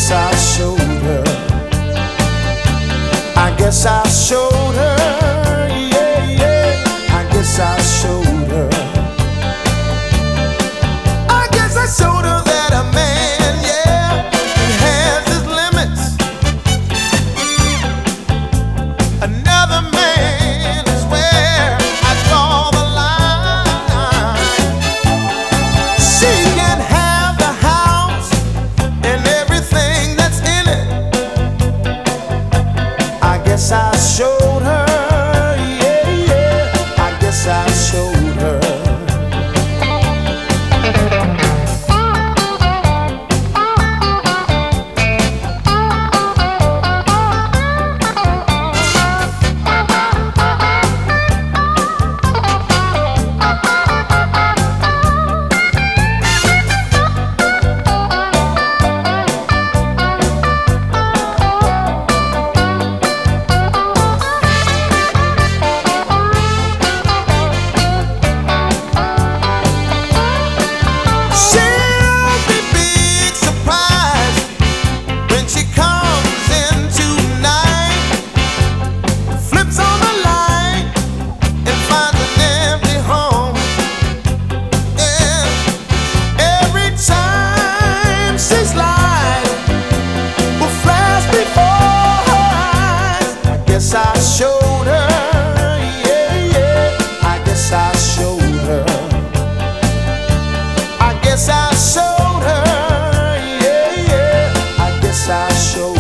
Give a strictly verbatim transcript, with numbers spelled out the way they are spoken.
guess I showed her. I guess I showed her. Yeah, yeah. I guess I showed her. I guess I showed her that a man, yeah, he has his limits. Another man is where I draw the line. She can have the house and everything that's in it. I guess I showed her, yeah, yeah. I guess I showed her. I showed her, yeah, yeah. I guess I showed her. I guess I showed her, yeah, yeah. I guess I showed her.